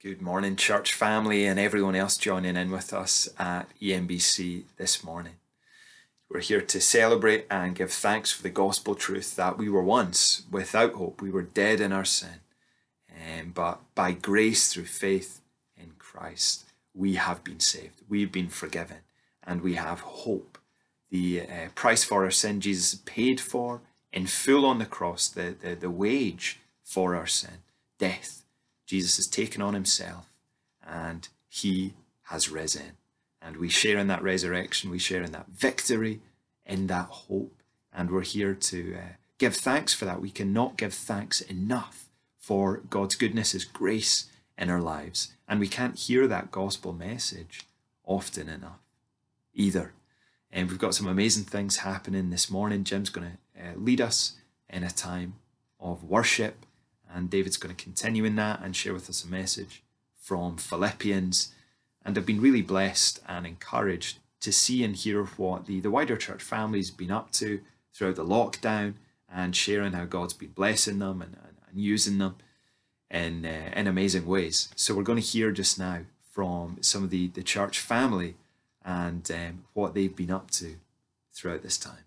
Good morning, church family, and everyone else joining in with us at EMBC this morning. We're here to celebrate and give thanks for the gospel truth that we were once without hope. We were dead in our sin, but by grace through faith in Christ, we have been saved. We've been forgiven, and we have hope. The price for our sin, Jesus paid for in full on the cross, the wage for our sin, death. Jesus has taken on himself and he has risen. And we share in that resurrection, we share in that victory, in that hope. And we're here to give thanks for that. We cannot give thanks enough for God's goodness, his grace in our lives. And we can't hear that gospel message often enough either. And we've got some amazing things happening this morning. Jim's going to lead us in a time of worship. And David's going to continue in that and share with us a message from Philippians. And I've been really blessed and encouraged to see and hear what the wider church family's been up to throughout the lockdown, and sharing how God's been blessing them and using them in amazing ways. So we're going to hear just now from some of the church family and what they've been up to throughout this time.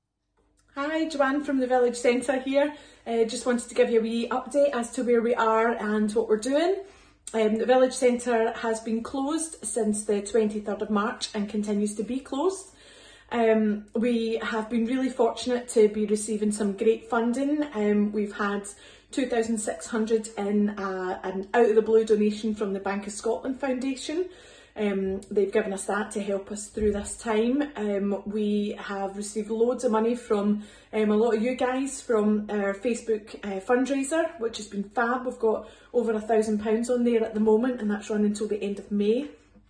Hi, Joanne from the Village Centre here. Just wanted to give you a wee update as to where we are and what we're doing. The Village Centre has been closed since the 23rd of March and continues to be closed. We have been really fortunate to be receiving some great funding. We've had 2,600 in an out-of-the-blue donation from the Bank of Scotland Foundation. They've given us that to help us through this time. We have received loads of money from a lot of you guys from our Facebook fundraiser, which has been fab. We've got over £1,000 on there at the moment, and that's running until the end of May.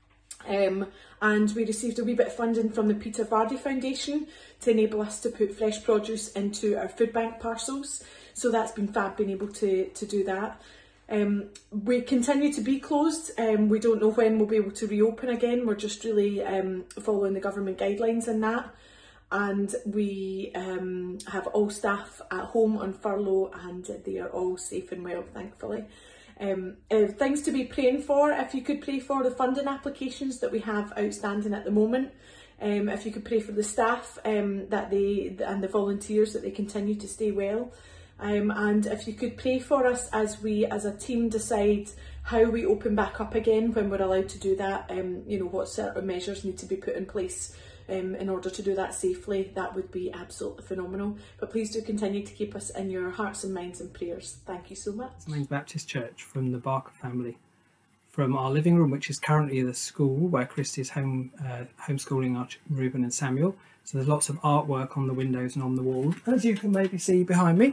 And we received a wee bit of funding from the Peter Vardy Foundation to enable us to put fresh produce into our food bank parcels. So that's been fab, being able to do that. We continue to be closed. We don't know when we'll be able to reopen again. We're just really following the government guidelines in that. And we have all staff at home on furlough, and they are all safe and well, thankfully. Things to be praying for: if you could pray for the funding applications that we have outstanding at the moment. If you could pray for the staff and the volunteers, that they continue to stay well. And if you could pray for us as we as a team decide how we open back up again, when we're allowed to do that, what sort of measures need to be put in place in order to do that safely. That would be absolutely phenomenal. But please do continue to keep us in your hearts and minds and prayers. Thank you so much. St Mary's Baptist Church, from the Barker family, from our living room, which is currently the school where Christy is homeschooling Reuben and Samuel. So there's lots of artwork on the windows and on the wall, as you can maybe see behind me.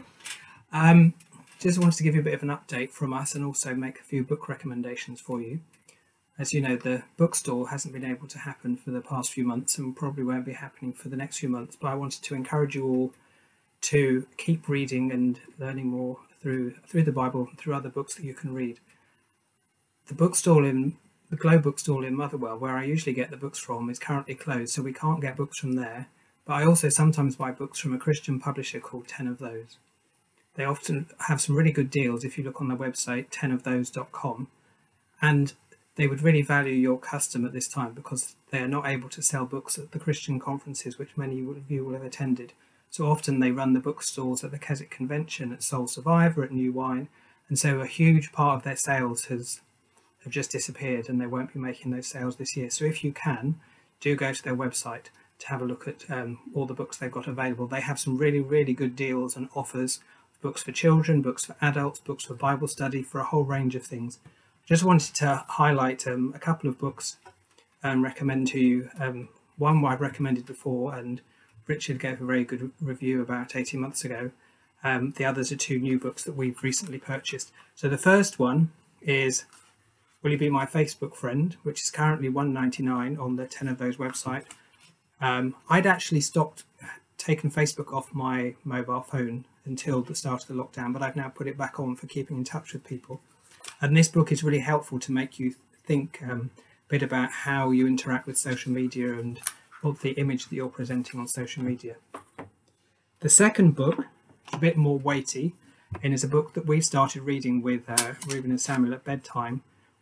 Just wanted to give you a bit of an update from us and also make a few book recommendations for you. As you know, the bookstore hasn't been able to happen for the past few months and probably won't be happening for the next few months, but I wanted to encourage you all to keep reading and learning more through the Bible and through other books that you can read. The Globe bookstall in Motherwell, where I usually get the books from, is currently closed, so we can't get books from there. But I also sometimes buy books from a Christian publisher called 10 of Those. They often have some really good deals if you look on their website, 10ofthose.com. And they would really value your custom at this time, because they are not able to sell books at the Christian conferences, which many of you will have attended. So often they run the bookstores at the Keswick Convention, at Soul Survivor, at New Wine. And so a huge part of their sales have just disappeared, and they won't be making those sales this year. So if you can, do go to their website to have a look at all the books they've got available. They have some really, really good deals and offers: books for children, books for adults, books for Bible study, for a whole range of things. Just wanted to highlight a couple of books and recommend to you. One I've recommended before, and Richard gave a very good review about 18 months ago. The others are two new books that we've recently purchased. So the first one is Will You Be My Facebook Friend, which is currently $1.99 on the 10 of Those website. I'd actually taken Facebook off my mobile phone until the start of the lockdown, but I've now put it back on for keeping in touch with people. And this book is really helpful to make you think a bit about how you interact with social media and what the image that you're presenting on social media. The second book is a bit more weighty, and is a book that we started reading with Reuben and Samuel at bedtime,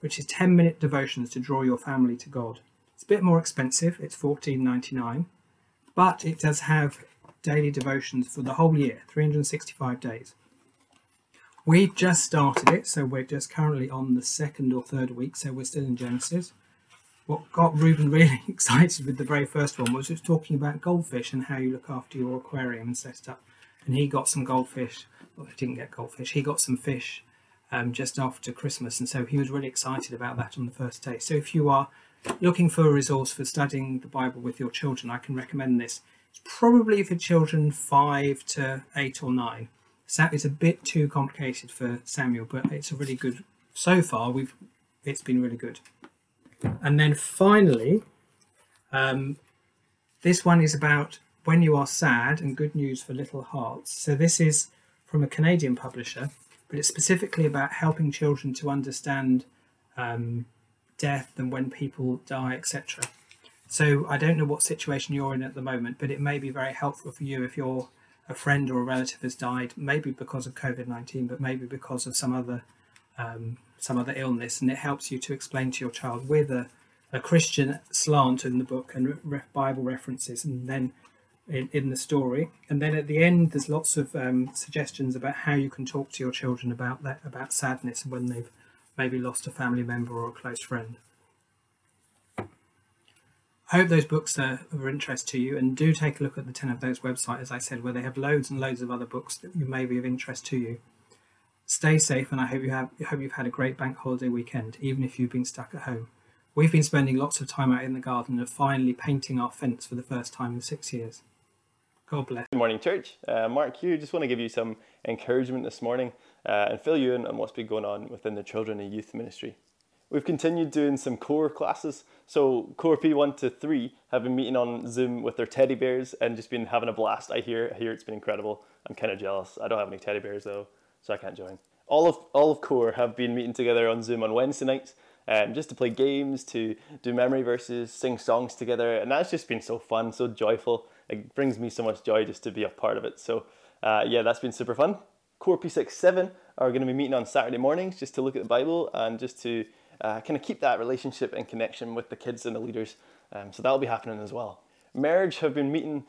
which is 10-minute devotions to draw your family to God. It's a bit more expensive, it's $14.99, but it does have daily devotions for the whole year, 365 days. We just started it, so we're just currently on the second or third week, so we're still in Genesis. What got Reuben really excited with the very first one was just talking about goldfish and how you look after your aquarium and set it up. And he got some goldfish. Well, he didn't get goldfish. He got some fish just after Christmas, and so he was really excited about that on the first day. So if you are looking for a resource for studying the Bible with your children, I can recommend this. It's probably for children 5 to 8 or 9. So it's a bit too complicated for Samuel, but it's a really good. So far, it's been really good. And then finally, this one is about when you are sad and good news for little hearts. So this is from a Canadian publisher, but it's specifically about helping children to understand death and when people die, etc. So I don't know what situation you're in at the moment, but it may be very helpful for you if you're a friend or a relative has died, maybe because of COVID-19, but maybe because of some other illness, and it helps you to explain to your child with a Christian slant in the book and Bible references, and then in the story. And then at the end, there's lots of suggestions about how you can talk to your children about sadness and when they've maybe lost a family member or a close friend. I hope those books are of interest to you, and do take a look at the 10 of Those website, as I said, where they have loads and loads of other books that may be of interest to you. Stay safe, and I hope you've had a great bank holiday weekend, even if you've been stuck at home. We've been spending lots of time out in the garden and finally painting our fence for the first time in 6 years. God bless. Good morning, church. Mark here. Just want to give you some encouragement this morning and fill you in on what's been going on within the children and youth ministry. We've continued doing some core classes. So core P1 to 3 have been meeting on Zoom with their teddy bears and just been having a blast. I hear it's been incredible. I'm kind of jealous. I don't have any teddy bears though, so I can't join. All of core have been meeting together on Zoom on Wednesday nights, just to play games, to do memory verses, sing songs together, and that's just been so fun, so joyful. It brings me so much joy just to be a part of it. So that's been super fun. Core P6-7 are going to be meeting on Saturday mornings just to look at the Bible and just to kind of keep that relationship and connection with the kids and the leaders. So that'll be happening as well. Merge have been meeting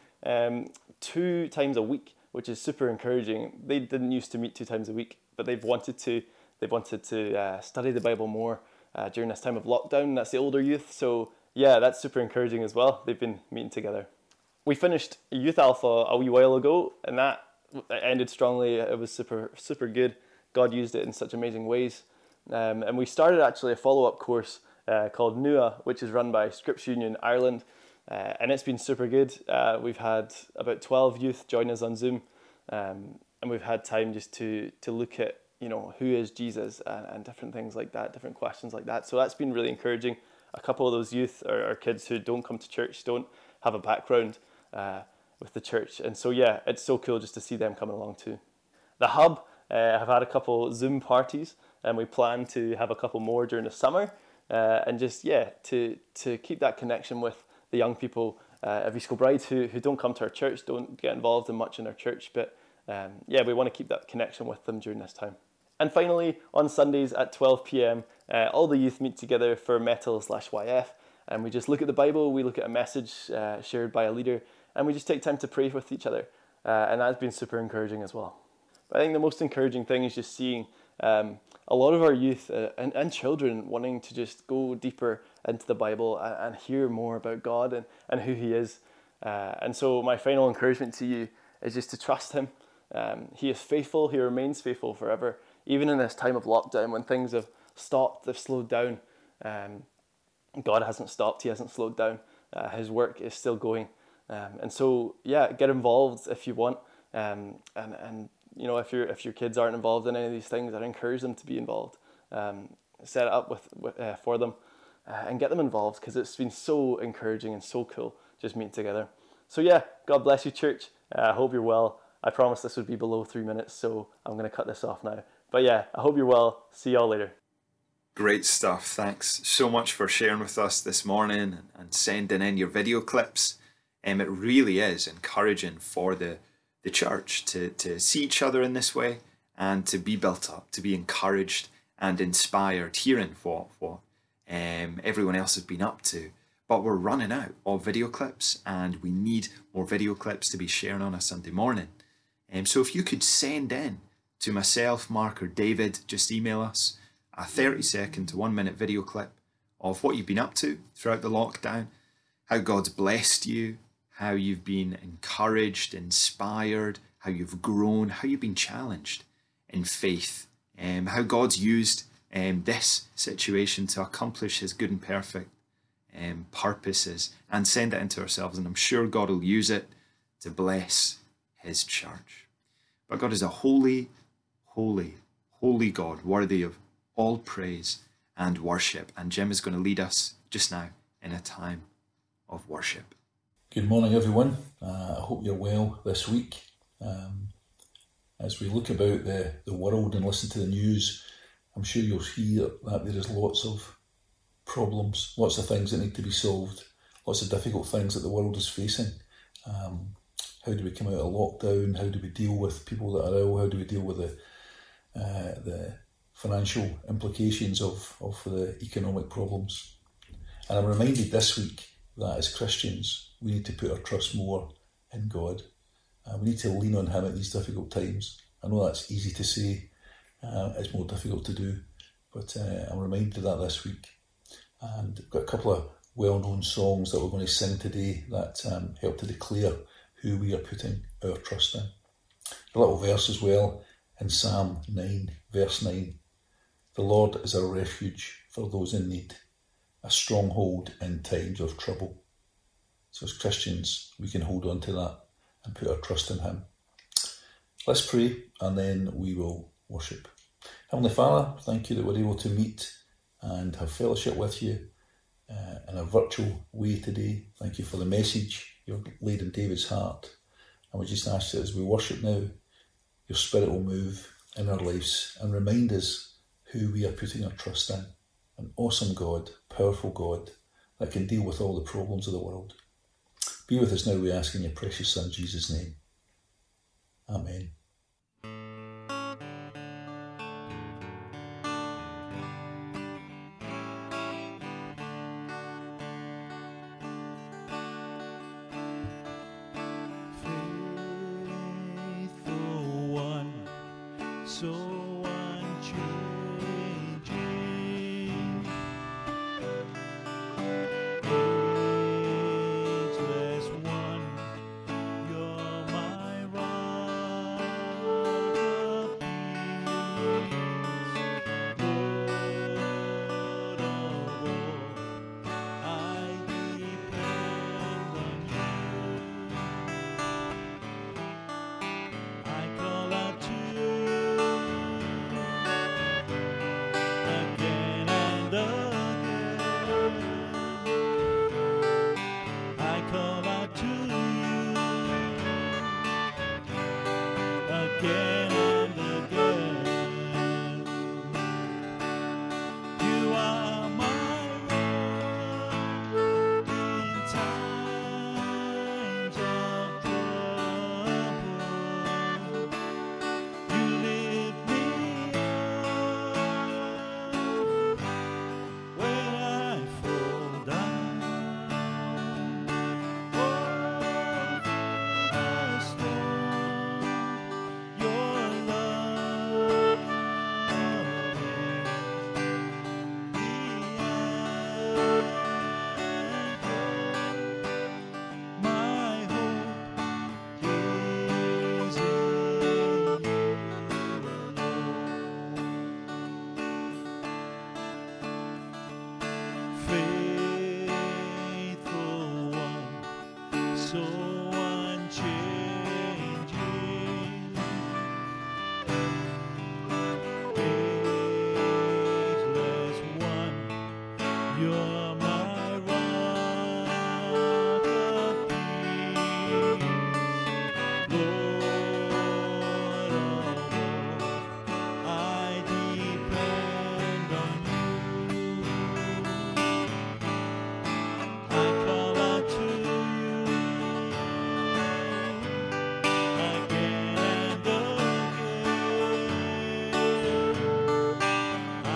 2 times a week, which is super encouraging. They didn't used to meet 2 times a week, but they've wanted to study the Bible more during this time of lockdown. That's the older youth. So yeah, that's super encouraging as well. They've been meeting together. We finished Youth Alpha a wee while ago, and that ended strongly. It was super good. God used it in such amazing ways. And we started actually a follow-up course called NUA, which is run by Scripps Union Ireland, and it's been super good. We've had about 12 youth join us on Zoom, and we've had time just to look at, who is Jesus and different things like that, different questions like that. So that's been really encouraging. A couple of those youth are kids who don't come to church, don't have a background with the church, and so yeah, it's so cool just to see them coming along too. The Hub have had a couple Zoom parties, and we plan to have a couple more during the summer, and just to keep that connection with the young people at East Kilbride who don't come to our church, don't get involved in much in our church, but we want to keep that connection with them during this time. And finally, on Sundays at 12 p.m, all the youth meet together for Metal/YF, and we just look at the Bible, we look at a message shared by a leader, and we just take time to pray with each other, and that's been super encouraging as well. But I think the most encouraging thing is just seeing a lot of our youth and children wanting to just go deeper into the Bible and hear more about God and who He is. And so my final encouragement to you is just to trust Him. He is faithful. He remains faithful forever. Even in this time of lockdown, when things have stopped, they've slowed down, God hasn't stopped. He hasn't slowed down. His work is still going. And so, get involved if you want. And if your kids aren't involved in any of these things, I'd encourage them to be involved. Set it up for them and get them involved, because it's been so encouraging and so cool just meeting together. So God bless you, church. I hope you're well. I promised this would be below 3 minutes, so I'm going to cut this off now. But I hope you're well. See y'all later. Great stuff. Thanks so much for sharing with us this morning and sending in your video clips. It really is encouraging for the church to see each other in this way and to be built up, to be encouraged and inspired hearing what everyone else has been up to. But we're running out of video clips, and we need more video clips to be sharing on a Sunday morning. So if you could send in to myself, Mark, or David, just email us a 30-second to 1 minute video clip of what you've been up to throughout the lockdown, how God's blessed you, how you've been encouraged, inspired, how you've grown, how you've been challenged in faith, how God's used this situation to accomplish his good and perfect purposes, and send it into ourselves. And I'm sure God will use it to bless his church. But God is a holy, holy, holy God, worthy of all praise and worship. And Jim is going to lead us just now in a time of worship. Good morning, everyone. I hope you're well this week. As we look about the world and listen to the news, I'm sure you'll see that there is lots of problems, lots of things that need to be solved, lots of difficult things that the world is facing. How do we come out of lockdown? How do we deal with people that are ill? How do we deal with the financial implications of the economic problems? And I'm reminded this week that as Christians, we need to put our trust more in God. We need to lean on him at these difficult times. I know that's easy to say, it's more difficult to do, but I'm reminded of that this week. And I've got a couple of well-known songs that we're going to sing today that help to declare who we are putting our trust in. A little verse as well in Psalm 9, verse 9. The Lord is a refuge for those in need, a stronghold in times of trouble. So as Christians, we can hold on to that and put our trust in him. Let's pray, and then we will worship. Heavenly Father, thank you that we're able to meet and have fellowship with you in a virtual way today. Thank you for the message you've laid in David's heart. And we just ask that as we worship now, your Spirit will move in our lives and remind us who we are putting our trust in. An awesome God, powerful God that can deal with all the problems of the world. Be with us now, we ask in your precious Son, Jesus' name. Amen. So unchanging, ageless one, you're my rock of peace, Lord of all, I depend on you. I call out to you again and again. I call out to you again and again. You are my rock in times of trouble. You lift me up when I fall down. Oh, through the storm, your love is the anchor. My hope is in you faithful one, so unchanging, ageless one, you're my rock of peace, Lord of all, I depend on you. I call out to you again and again. I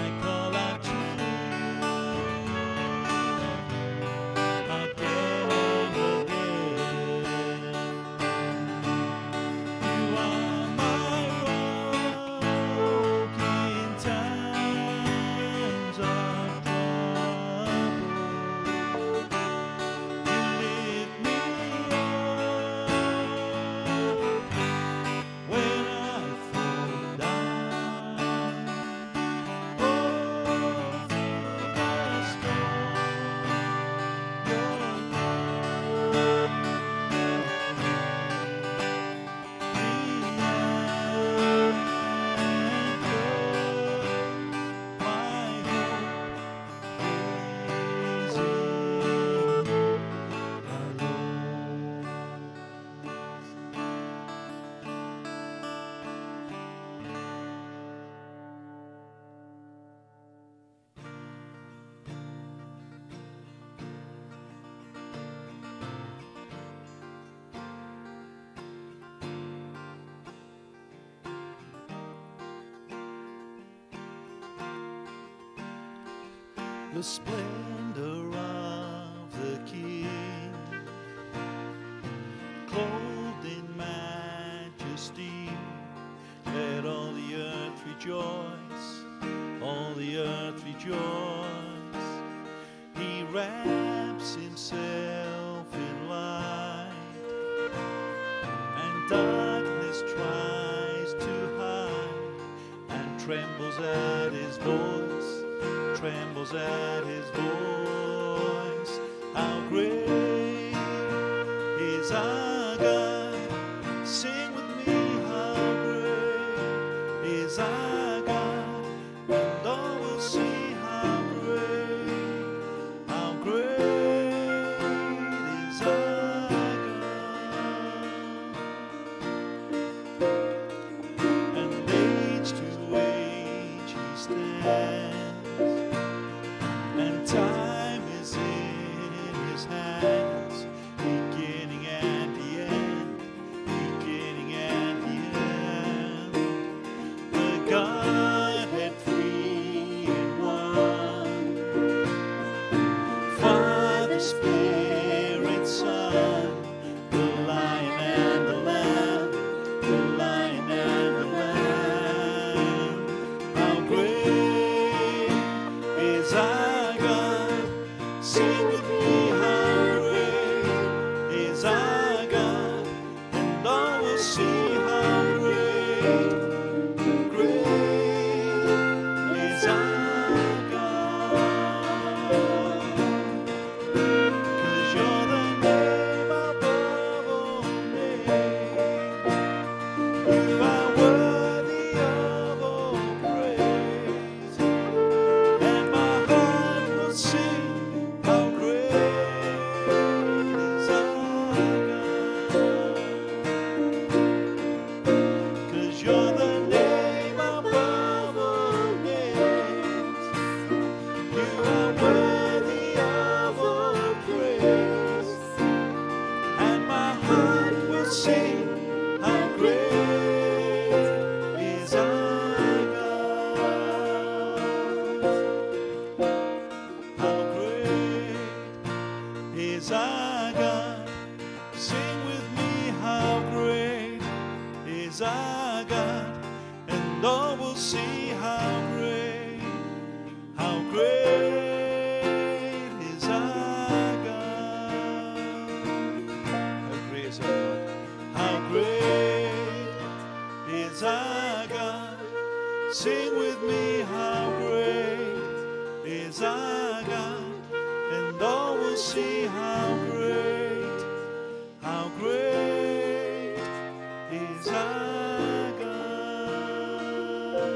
the splendor of the King, clothed in majesty. Let all the earth rejoice, all the earth rejoice. He wraps himself in light, and darkness tries to hide, and trembles at his voice, trembles at his voice. How great is our God! Sing with me, how great is our God, and all will see how great is our God. And age to age he stands, and time is in his hands, beginning and the end, beginning and the end. The Godhead three in one, Father, Spirit, Son, the Lion and the Lamb, the Lion and the Lamb. How great is our God! Sing with me, how great is our God, and all will see how great is our God. 'Cause you're the name above all names. You are worthy of all praise, and my heart will sing how great is our God. 'Cause you're the name above all names. You are worthy of all praise, and my heart will sing how great is our God. How great is our God. Sing with me, how great is our God, and all will see how great is our God. How great is our God? How great is our God? Sing with me, how great is our God, and all will see how great is our God.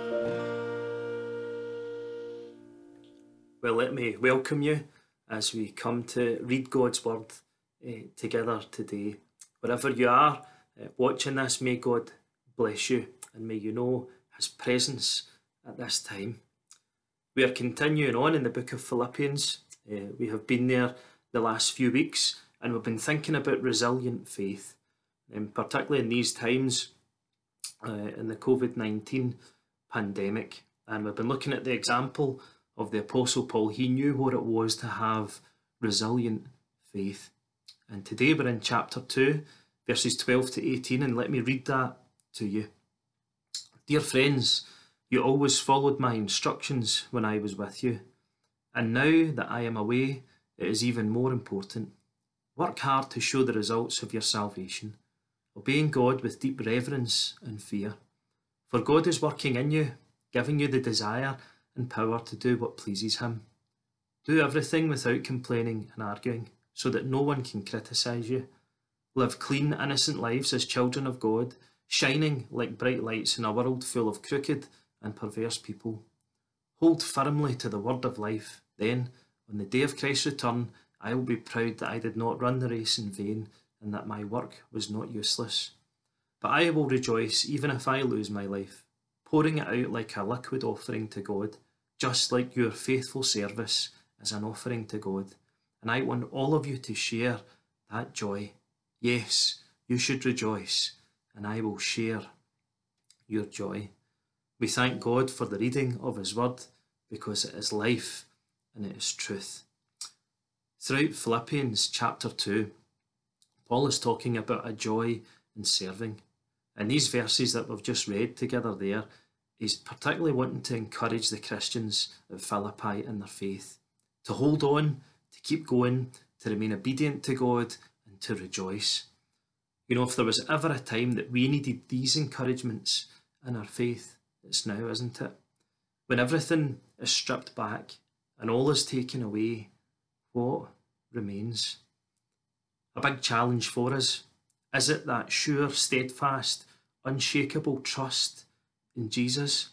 Well, let me welcome you as we come to read God's Word together today. Wherever you are watching this, may God bless you, and may you know His presence at this time. We are continuing on in the book of Philippians. We have been there the last few weeks, and we've been thinking about resilient faith, and particularly in these times in the COVID-19 pandemic. And we've been looking at the example of the Apostle Paul. He knew what it was to have resilient faith. And today we're in chapter 2, verses 12 to 18, and let me read that to you. Dear friends, you always followed my instructions when I was with you, and now that I am away, it is even more important. Work hard to show the results of your salvation, obeying God with deep reverence and fear. For God is working in you, giving you the desire and power to do what pleases Him. Do everything without complaining and arguing, so that no one can criticise you. Live clean, innocent lives as children of God, shining like bright lights in a world full of crooked and perverse people. Hold firmly to the word of life. Then, on the day of Christ's return, I will be proud that I did not run the race in vain, and that my work was not useless. But I will rejoice even if I lose my life, pouring it out like a liquid offering to God, just like your faithful service is an offering to God. And I want all of you to share that joy. Yes, you should rejoice, and I will share your joy. We thank God for the reading of His word, because it is life and it is truth. Throughout Philippians chapter 2, Paul is talking about a joy in serving. And these verses that we've just read together there, he's particularly wanting to encourage the Christians at Philippi in their faith, to hold on, to keep going, to remain obedient to God, and to rejoice. You know, if there was ever a time that we needed these encouragements in our faith, it's now, isn't it? When everything is stripped back and all is taken away, what remains? A big challenge for us. Is it that sure, steadfast, unshakable trust in Jesus?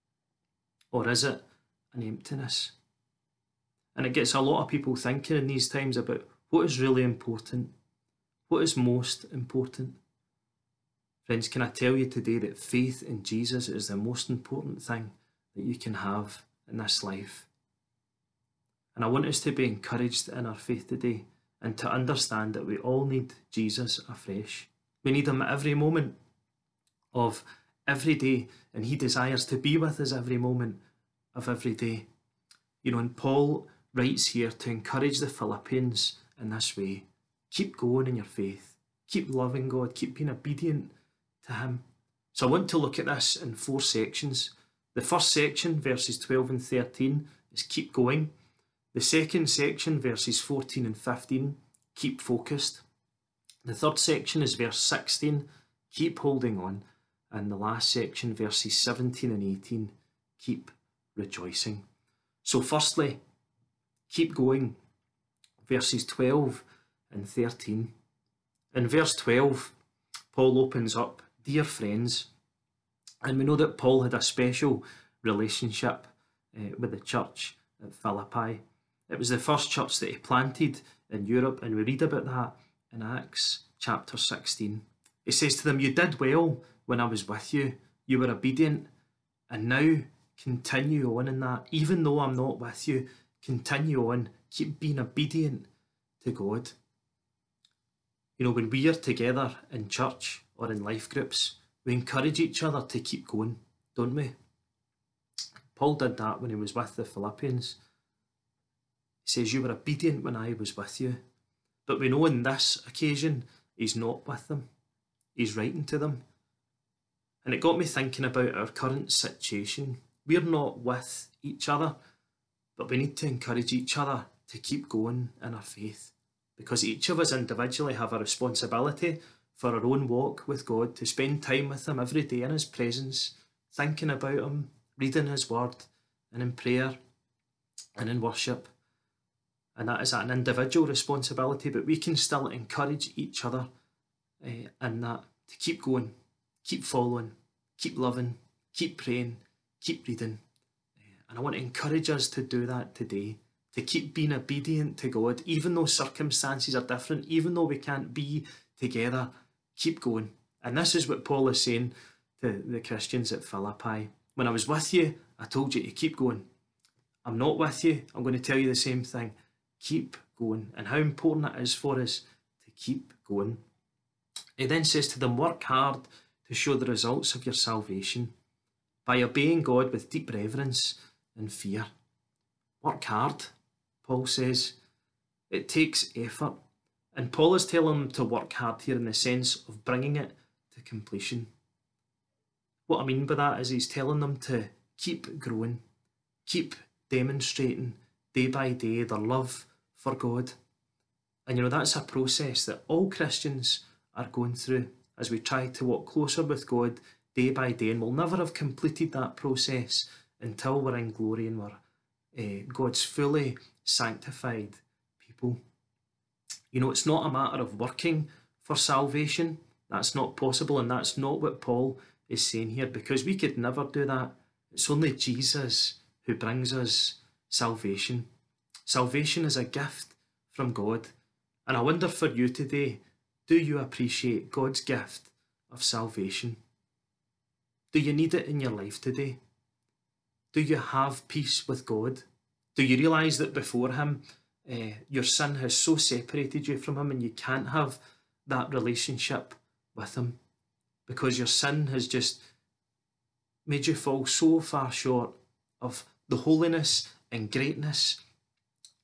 Or is it an emptiness? And it gets a lot of people thinking in these times about what is really important, what is most important. Friends, can I tell you today that faith in Jesus is the most important thing that you can have in this life? And I want us to be encouraged in our faith today and to understand that we all need Jesus afresh. We need him at every moment of every day, and he desires to be with us every moment of every day. You know, and Paul writes here to encourage the Philippians in this way. Keep going in your faith. Keep loving God. Keep being obedient to him. So I want to look at this in 4 sections. The first section, verses 12 and 13, is keep going. The second section, verses 14 and 15, keep focused. The third section is verse 16, keep holding on. And the last section, verses 17 and 18, keep rejoicing. So firstly, keep going. Verses 12 and 13. In verse 12, Paul opens up, dear friends, and we know that Paul had a special relationship with the church at Philippi. It was the first church that he planted in Europe, and we read about that in Acts chapter 16. He says to them, you did well when I was with you. You were obedient, and now continue on in that. Even though I'm not with you, continue on. Keep being obedient to God. You know, when we are together in church or in life groups, we encourage each other to keep going, don't we? Paul did that when he was with the Philippians. He says, you were obedient when I was with you. But we know on this occasion, he's not with them. He's writing to them. And it got me thinking about our current situation. We're not with each other, but we need to encourage each other to keep going in our faith. Because each of us individually have a responsibility for our own walk with God, to spend time with him every day in his presence, thinking about him, reading his word, and in prayer, and in worship. And that is an individual responsibility, but we can still encourage each other in that, to keep going, keep following, keep loving, keep praying, keep reading. And I want to encourage us to do that today, to keep being obedient to God, even though circumstances are different, even though we can't be together, keep going. And this is what Paul is saying to the Christians at Philippi. When I was with you, I told you to keep going. I'm not with you, I'm going to tell you the same thing. Keep going. And how important it is for us to keep going. He then says to them, work hard to show the results of your salvation by obeying God with deep reverence and fear. Work hard, Paul says. It takes effort. And Paul is telling them to work hard here in the sense of bringing it to completion. What I mean by that is he's telling them to keep growing, keep demonstrating day by day their love for God. And you know, that's a process that all Christians are going through as we try to walk closer with God day by day, and we'll never have completed that process until we're in glory and we're God's fully sanctified people. You know, it's not a matter of working for salvation. That's not possible, and that's not what Paul is saying here, because we could never do that. It's only Jesus who brings us salvation. Salvation is a gift from God. And I wonder for you today, do you appreciate God's gift of salvation? Do you need it in your life today? Do you have peace with God? Do you realise that before him, your sin has so separated you from him and you can't have that relationship with him? Because your sin has just made you fall so far short of the holiness and greatness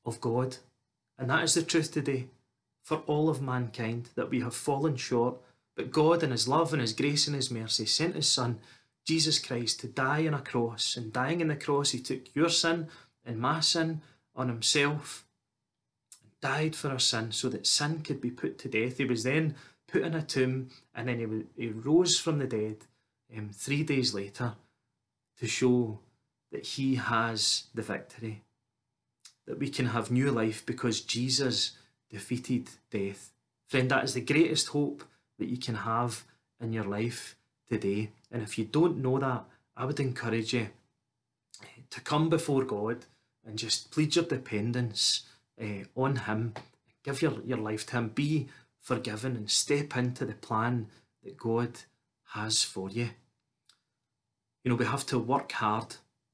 of God. And that is the truth today for all of mankind, that we have fallen short, but God in his love and his grace and his mercy sent his Son, Jesus Christ, to die on a cross. And dying on the cross, he took your sin and my sin on himself and died for our sin so that sin could be put to death. He was then put in a tomb, and then he rose from the dead 3 days later to show that he has the victory, that we can have new life because Jesus defeated death. Friend, that is the greatest hope that you can have in your life today. And if you don't know that, I would encourage you to come before God and just plead your dependence on him. Give your life to him. Be forgiven and step into the plan that God has for you. You know, we have to work hard,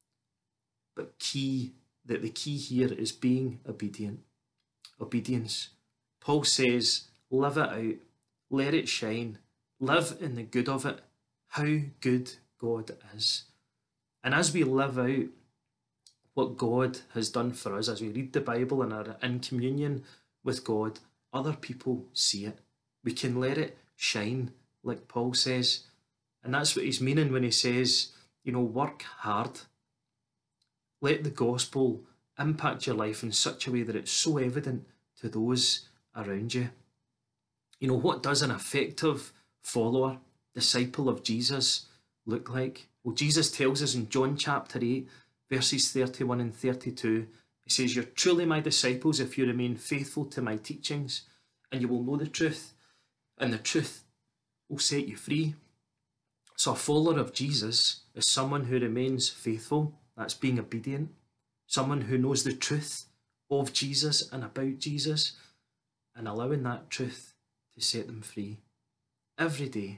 but the key here is being obedient. Obedience. Paul says, live it out, let it shine, live in the good of it, how good God is. And as we live out what God has done for us, as we read the Bible and are in communion with God, other people see it. We can let it shine, like Paul says. And that's what he's meaning when he says, you know, work hard. Let the gospel impact your life in such a way that it's so evident to those around you. You know, what does an effective follower, disciple of Jesus look like? Well, Jesus tells us in John chapter 8, verses 31 and 32, he says, you're truly my disciples if you remain faithful to my teachings, and you will know the truth, and the truth will set you free. So a follower of Jesus is someone who remains faithful. That's being obedient. Someone who knows the truth of Jesus and about Jesus, and allowing that truth to set them free every day.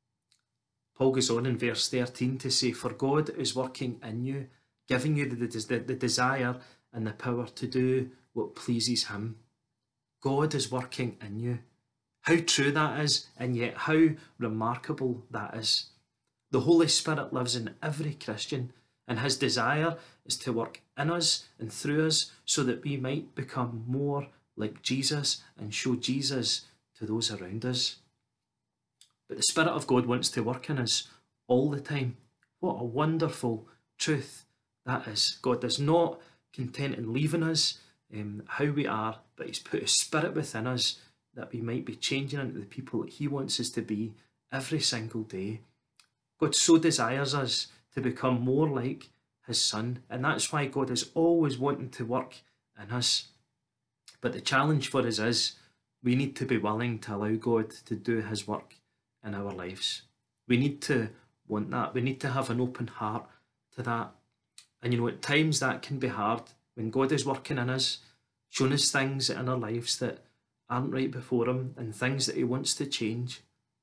Paul goes on in verse 13 to say, for God is working in you, giving you the desire and the power to do what pleases him. God is working in you. How true that is, and yet how remarkable that is. The Holy Spirit lives in every Christian, and his desire is to work in us and through us so that we might become more like Jesus and show Jesus to those around us. But the Spirit of God wants to work in us all the time. What a wonderful truth that is. God is not content in leaving us how we are, but he's put his Spirit within us that we might be changing into the people that he wants us to be every single day. God so desires us to become more like his Son, and that's why God is always wanting to work in us. But the challenge for us is we need to be willing to allow God to do his work in our lives. We need to want that. We need to have an open heart to that. And you know, at times that can be hard when God is working in us, showing us things in our lives that aren't right before him and things that he wants to change.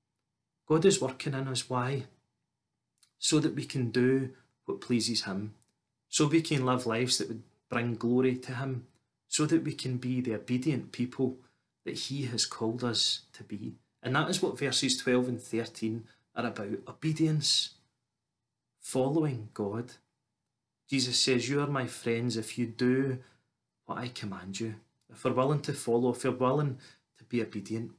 God is working in us. Why? So that we can do what pleases him, so we can live lives that would bring glory to him, so that we can be the obedient people that he has called us to be. And that is what verses 12 and 13 are about. Obedience, following God. Jesus says, you are my friends if you do what I command you. If we're willing to follow, if you're willing to be obedient.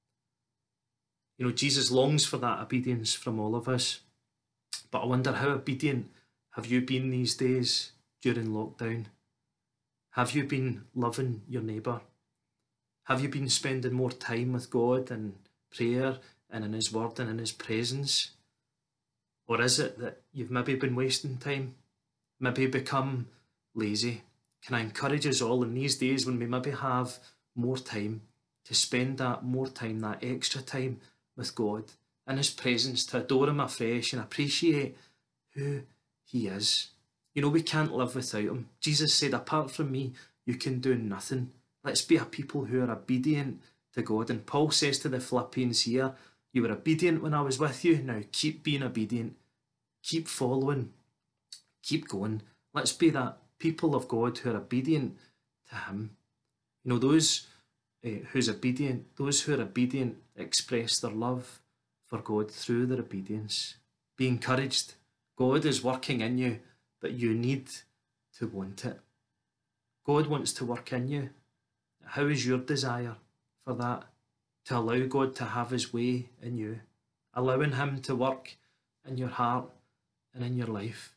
You know, Jesus longs for that obedience from all of us. But I wonder, how obedient have you been these days during lockdown? Have you been loving your neighbour? Have you been spending more time with God in prayer and in his word and in his presence? Or is it that you've maybe been wasting time? Maybe become lazy? Can I encourage us all in these days when we maybe have more time to spend that more time, that extra time with God in his presence, to adore him afresh and appreciate who he is. You know, we can't live without him. Jesus said, apart from me, you can do nothing. Let's be a people who are obedient to God. And Paul says to the Philippians here, you were obedient when I was with you. Now keep being obedient. Keep following. Keep going. Let's be that people of God who are obedient to him. You know, those who are obedient express their love for God through their obedience. Be encouraged. God is working in you, but you need to want it. God wants to work in you. How is your desire for that? To allow God to have his way in you, allowing him to work in your heart and in your life.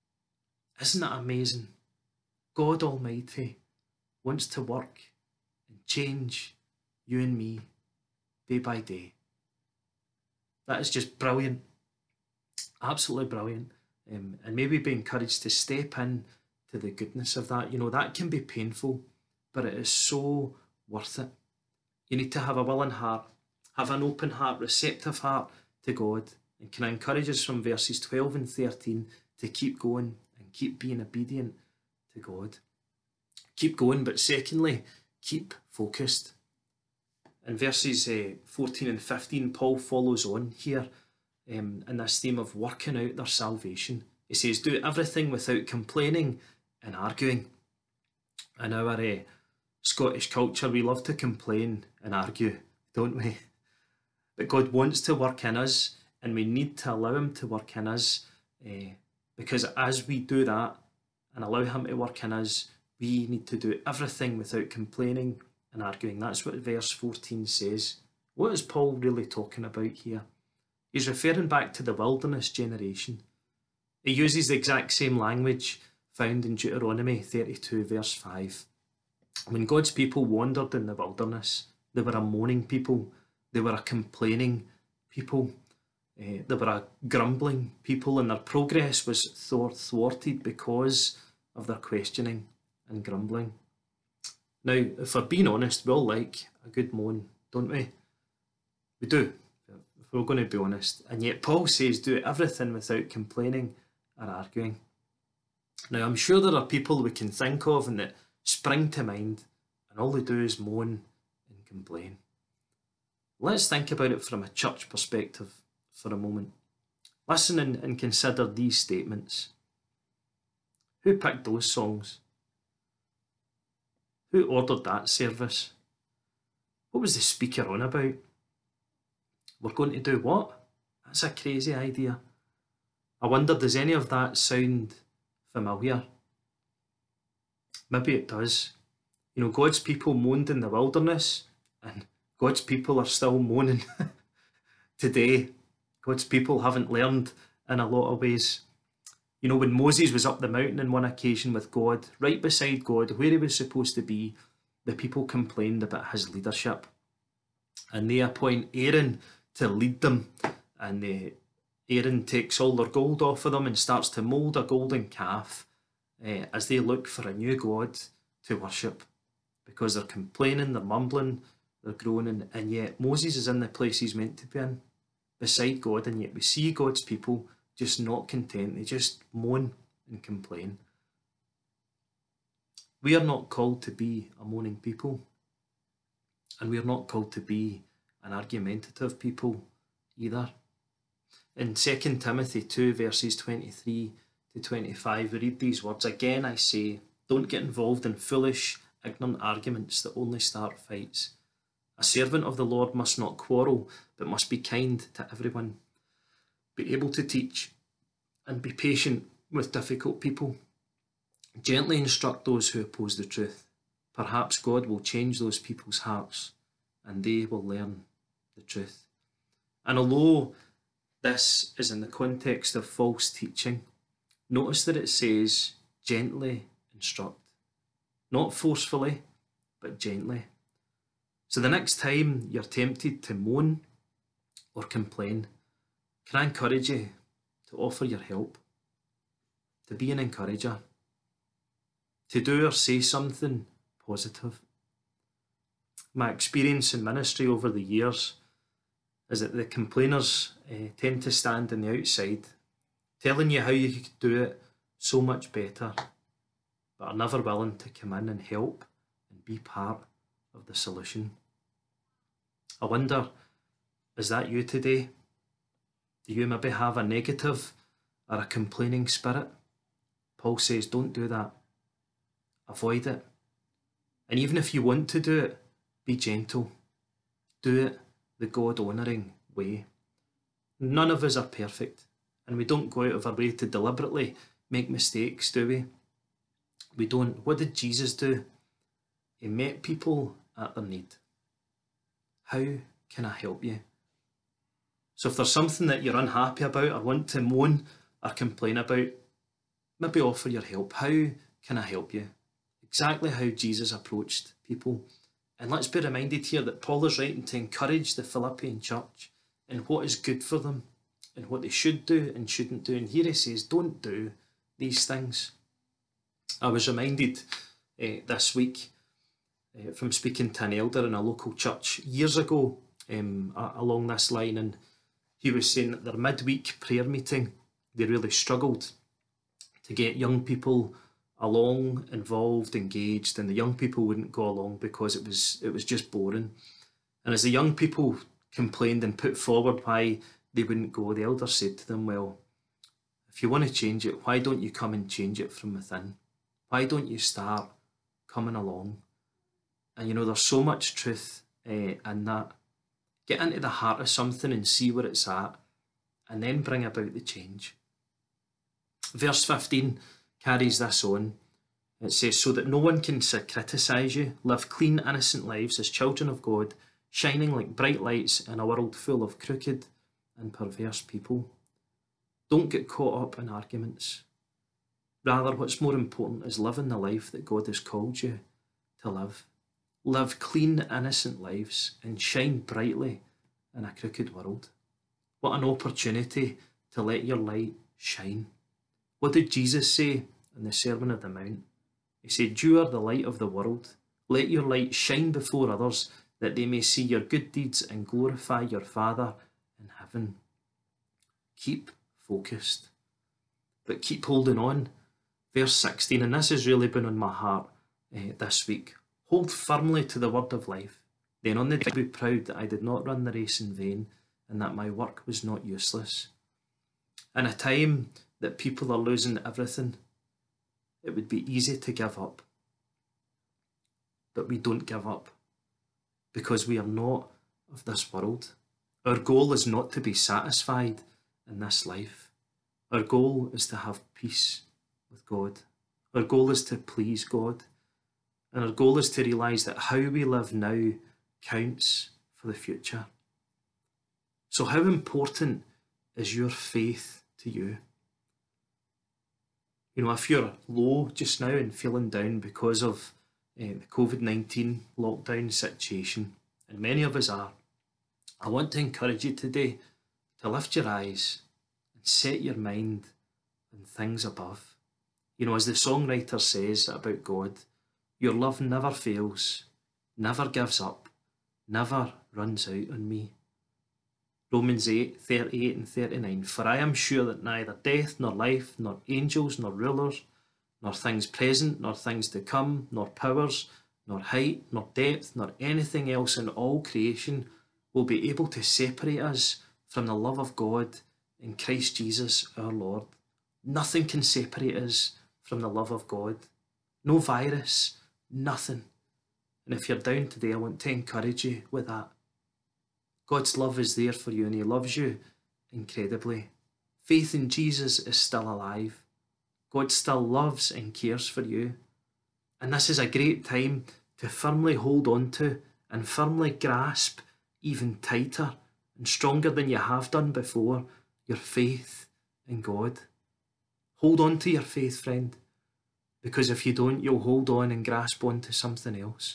Isn't that amazing? God Almighty wants to work and change you and me day by day. That is just brilliant, absolutely brilliant. And maybe be encouraged to step in to the goodness of that. You know, that can be painful, but it is so worth it. You need to have a willing heart, have an open heart, receptive heart to God. And can I encourage us from verses 12 and 13 to keep going and keep being obedient to God. Keep going, but secondly, keep focused. In verses 14 and 15, Paul follows on here in this theme of working out their salvation. He says, do everything without complaining and arguing. In our Scottish culture, we love to complain and argue, don't we? But God wants to work in us, and we need to allow him to work in us, because as we do that and allow him to work in us, we need to do everything without complaining and arguing. That's what verse 14 says. What is Paul really talking about here? He's referring back to the wilderness generation. He uses the exact same language found in Deuteronomy 32 verse 5. When God's people wandered in the wilderness, they were a moaning people, they were a complaining people, they were a grumbling people, and their progress was thwarted because of their questioning and grumbling. Now, if we're being honest, we all like a good moan, don't we? We do, if we're going to be honest. And yet Paul says, do everything without complaining or arguing. Now, I'm sure there are people we can think of and that spring to mind, and all they do is moan and complain. Let's think about it from a church perspective for a moment. Listen and consider these statements. Who picked those songs? Who ordered that service? What was the speaker on about? We're going to do what? That's a crazy idea. I wonder, does any of that sound familiar? Maybe it does. You know, God's people moaned in the wilderness, and God's people are still moaning today. God's people haven't learned in a lot of ways. You know, when Moses was up the mountain on one occasion with God, right beside God, where he was supposed to be, the people complained about his leadership. And they appoint Aaron to lead them, and Aaron takes all their gold off of them and starts to mould a golden calf as they look for a new God to worship, because they're complaining, they're mumbling, they're groaning, and yet Moses is in the place he's meant to be in, beside God, and yet we see God's people just not content. They just moan and complain. We are not called to be a moaning people, and we are not called to be an argumentative people either. In 2 Timothy 2 verses 23 to 25, we read these words, again I say, don't get involved in foolish, ignorant arguments that only start fights. A servant of the Lord must not quarrel, but must be kind to everyone, be able to teach, and be patient with difficult people. Gently instruct those who oppose the truth. Perhaps God will change those people's hearts, and they will learn the truth. And although this is in the context of false teaching, notice that it says gently instruct. Not forcefully, but gently. So the next time you're tempted to moan or complain, can I encourage you to offer your help, to be an encourager, to do or say something positive? My experience in ministry over the years is that the complainers tend to stand on the outside, telling you how you could do it so much better, but are never willing to come in and help and be part of the solution. I wonder, is that you today? Do you maybe have a negative or a complaining spirit? Paul says, don't do that. Avoid it. And even if you want to do it, be gentle. Do it the God-honouring way. None of us are perfect, and we don't go out of our way to deliberately make mistakes, do we? We don't. What did Jesus do? He met people at their need. How can I help you? So if there's something that you're unhappy about or want to moan or complain about, maybe offer your help. How can I help you? Exactly how Jesus approached people. And let's be reminded here that Paul is writing to encourage the Philippian church in what is good for them and what they should do and shouldn't do. And here he says, don't do these things. I was reminded this week from speaking to an elder in a local church years ago along this line, and he was saying that their midweek prayer meeting, they really struggled to get young people along, involved, engaged, and the young people wouldn't go along because it was just boring. And as the young people complained and put forward why they wouldn't go, the elder said to them, well, if you want to change it, why don't you come and change it from within? Why don't you start coming along? And you know, there's so much truth in that. Get into the heart of something and see where it's at, and then bring about the change. Verse 15 carries this on. It says, so that no one can criticise you, live clean, innocent lives as children of God, shining like bright lights in a world full of crooked and perverse people. Don't get caught up in arguments. Rather, what's more important is living the life that God has called you to live. Live clean, innocent lives and shine brightly in a crooked world. What an opportunity to let your light shine. What did Jesus say in the Sermon on the Mount? He said, you are the light of the world. Let your light shine before others, that they may see your good deeds and glorify your Father in heaven. Keep focused, but keep holding on. Verse 16, and this has really been on my heart this week. Hold firmly to the word of life. Then on the day be proud that I did not run the race in vain, and that my work was not useless. In a time that people are losing everything, it would be easy to give up. But we don't give up, because we are not of this world. Our goal is not to be satisfied in this life. Our goal is to have peace with God. Our goal is to please God. And our goal is to realise that how we live now counts for the future. So how important is your faith to you? You know, if you're low just now and feeling down because of the COVID-19 lockdown situation, and many of us are, I want to encourage you today to lift your eyes and set your mind on things above. You know, as the songwriter says about God, your love never fails, never gives up, never runs out on me. Romans 8:38 and 39. For I am sure that neither death, nor life, nor angels, nor rulers, nor things present, nor things to come, nor powers, nor height, nor depth, nor anything else in all creation will be able to separate us from the love of God in Christ Jesus our Lord. Nothing can separate us from the love of God. No virus, nothing. And if you're down today, I want to encourage you with that. God's love is there for you, and he loves you incredibly. Faith in Jesus is still alive. God still loves and cares for you. And this is a great time to firmly hold on to and firmly grasp even tighter and stronger than you have done before your faith in God. Hold on to your faith, friend. Because if you don't, you'll hold on and grasp on to something else.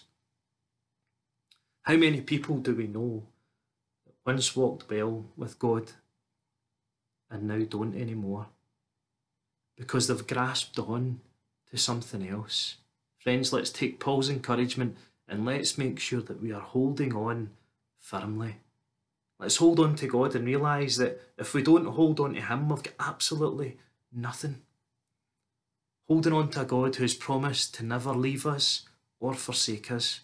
How many people do we know that once walked well with God and now don't anymore? Because they've grasped on to something else. Friends, let's take Paul's encouragement and let's make sure that we are holding on firmly. Let's hold on to God and realise that if we don't hold on to him, we've got absolutely nothing. Holding on to a God who has promised to never leave us or forsake us.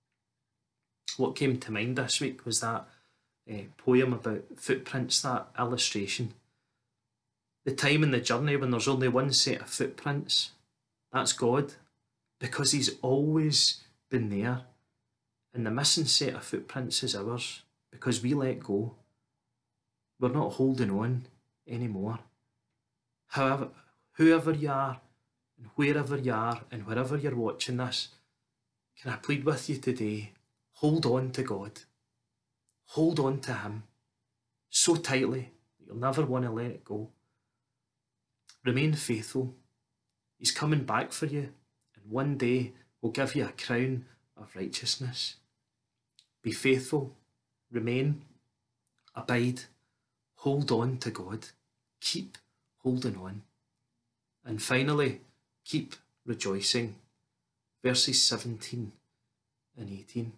What came to mind this week was that poem about footprints, that illustration. The time in the journey when there's only one set of footprints, that's God, because he's always been there. And the missing set of footprints is ours, because we let go. We're not holding on anymore. However, whoever you are, And wherever you are and wherever you're watching this, can I plead with you today, hold on to God. Hold on to him so tightly that you'll never want to let it go. Remain faithful. He's coming back for you, and one day will give you a crown of righteousness. Be faithful, remain, abide, hold on to God. Keep holding on. And finally, keep rejoicing. Verses 17 and 18.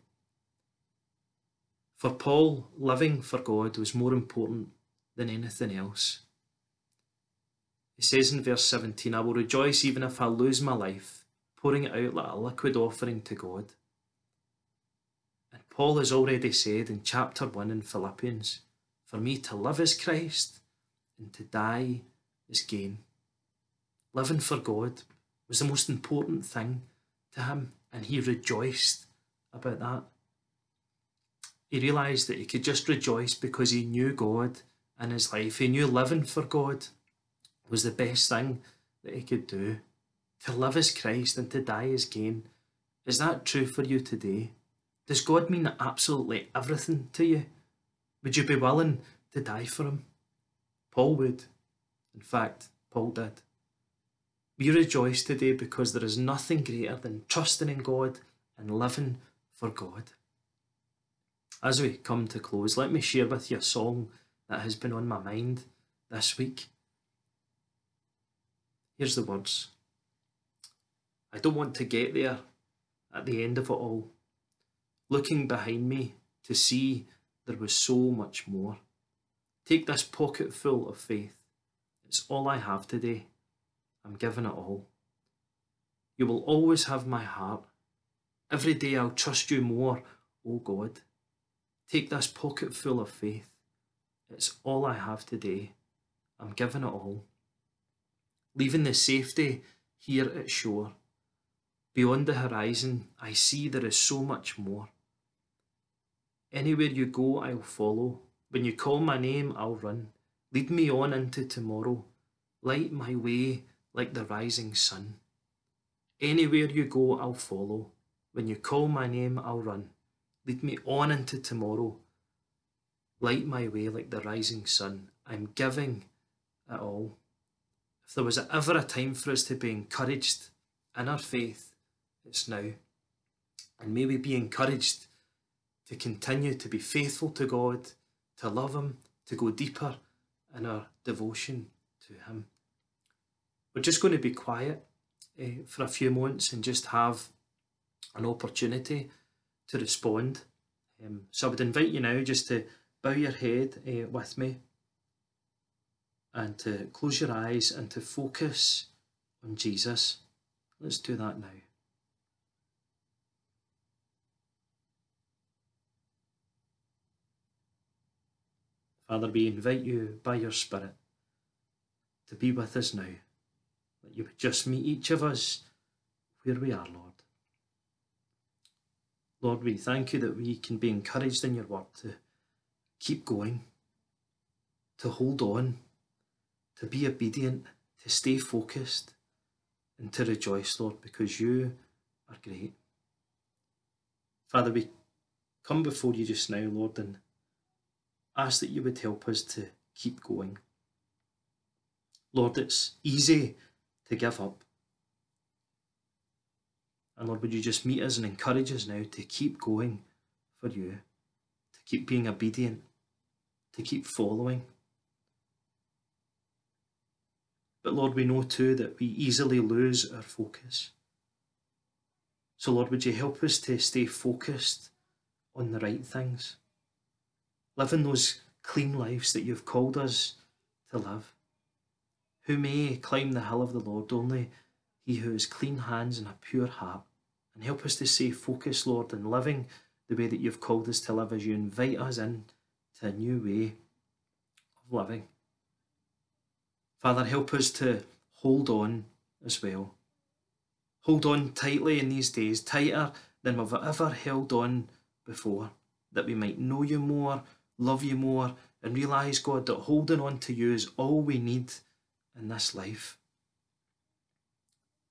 For Paul, living for God was more important than anything else. He says in verse 17, I will rejoice even if I lose my life, pouring it out like a liquid offering to God. And Paul has already said in chapter 1 in Philippians, for me to live is Christ and to die is gain. Living for God was the most important thing to him, and he rejoiced about that. He realised that he could just rejoice because he knew God in his life. He knew living for God was the best thing that he could do. To live as Christ and to die as gain. Is that true for you today? Does God mean absolutely everything to you? Would you be willing to die for him? Paul would. In fact, Paul did. We rejoice today because there is nothing greater than trusting in God and living for God. As we come to close, let me share with you a song that has been on my mind this week. Here's the words. I don't want to get there at the end of it all, looking behind me to see there was so much more. Take this pocket full of faith. It's all I have today. I'm giving it all. You will always have my heart. Every day I'll trust you more, oh God. Take this pocket full of faith. It's all I have today. I'm giving it all. Leaving the safety here at shore. Beyond the horizon, I see there is so much more. Anywhere you go, I'll follow. When you call my name, I'll run. Lead me on into tomorrow. Light my way like the rising sun. Anywhere you go, I'll follow. When you call my name, I'll run. Lead me on into tomorrow. Light my way like the rising sun. I'm giving it all. If there was ever a time for us to be encouraged in our faith, it's now. And may we be encouraged to continue to be faithful to God, to love him, to go deeper in our devotion to him. We're just going to be quiet for a few moments and just have an opportunity to respond. So I would invite you now just to bow your head with me and to close your eyes and to focus on Jesus. Let's do that now. Father, we invite you by your Spirit to be with us now, that you would just meet each of us where we are, Lord. Lord, we thank you that we can be encouraged in your word to keep going, to hold on, to be obedient, to stay focused, and to rejoice, Lord, because you are great. Father, we come before you just now, Lord, and ask that you would help us to keep going. Lord, it's easy to give up. And Lord, would you just meet us and encourage us now to keep going for you, to keep being obedient, to keep following. But Lord, we know too that we easily lose our focus. So Lord, would you help us to stay focused on the right things, living those clean lives that you've called us to live. Who may climb the hill of the Lord? Only he who has clean hands and a pure heart. And help us to stay focused, Lord, in living the way that you've called us to live as you invite us in to a new way of living. Father, help us to hold on as well. Hold on tightly in these days, tighter than we've ever held on before, that we might know you more, love you more, and realise, God, that holding on to you is all we need in this life.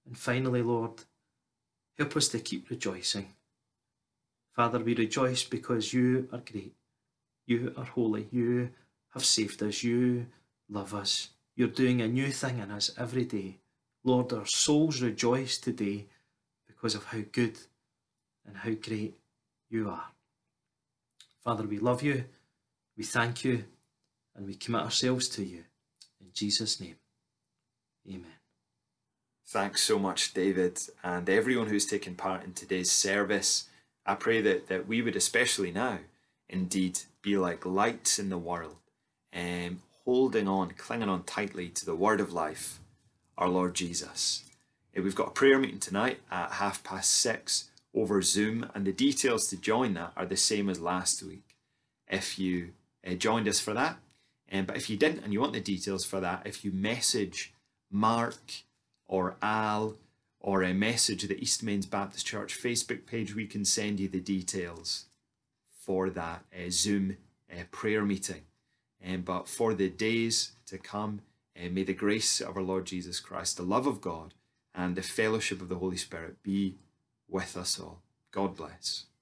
And finally, Lord, help us to keep rejoicing. Father, we rejoice because you are great. You are holy. You have saved us. You love us. You're doing a new thing in us every day. Lord, our souls rejoice today because of how good and how great you are. Father, we love you, we thank you, and we commit ourselves to you. In Jesus' name, amen. Thanks so much, David, and everyone who's taken part in today's service. I pray that we would, especially now, indeed be like lights in the world, holding on, clinging on tightly to the word of life, our Lord Jesus. We've got a prayer meeting tonight at 6:30 over Zoom, and the details to join that are the same as last week if you joined us for that. But if you didn't and you want the details for that, if you message Mark or Al or a message the Eastmains Baptist Church Facebook page, we can send you the details for that Zoom prayer meeting. But for the days to come, may the grace of our Lord Jesus Christ, the love of God, and the fellowship of the Holy Spirit be with us all. God bless.